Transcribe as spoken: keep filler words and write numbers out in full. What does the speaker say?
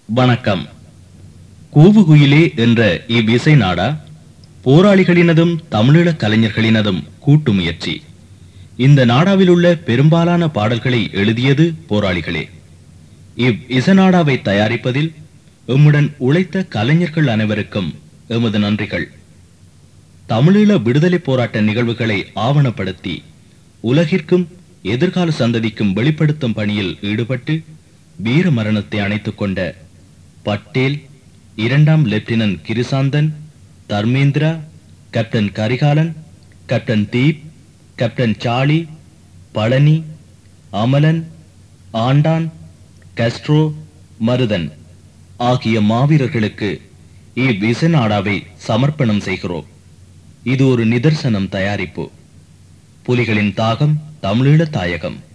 வணக்கம். கூவுகுயிலே என்ற இவ்விசை நாடா போராளிகளினதும் தமிழீழ கலைஞர்களினதும் கூட்டு முயற்சி. இந்த நாடாவில் உள்ள பெரும்பாலான பாடல்களை எழுதியது போராளிகளே. இவ் இசைநாடாவை தயாரிப்பதில் எம்முடன் உழைத்த கலைஞர்கள் அனைவருக்கும் எமது நன்றிகள். தமிழீழ விடுதலை போராட்ட நிகழ்வுகளை ஆவணப்படுத்தி உலகிற்கும் எதிர்கால சந்ததிக்கும் வெளிப்படுத்தும் பணியில் ஈடுபட்டு வீர மரணத்தை அணைத்துக் கொண்ட பட்டேல், இரண்டாம் lieutenant Krishanthan, Dharmendra, captain Karikalan, captain Deep, captain Charlie, Palani, Amalan, Andan, Castro, Maruthan ஆகிய மாவீரர்களுக்கு இவ்விசை நாடாவை சமர்ப்பணம் செய்கிறோம். இது ஒரு நிதர்சனம் தயாரிப்பு. புலிகளின் தாகம் தமிழீழ தாயகம்.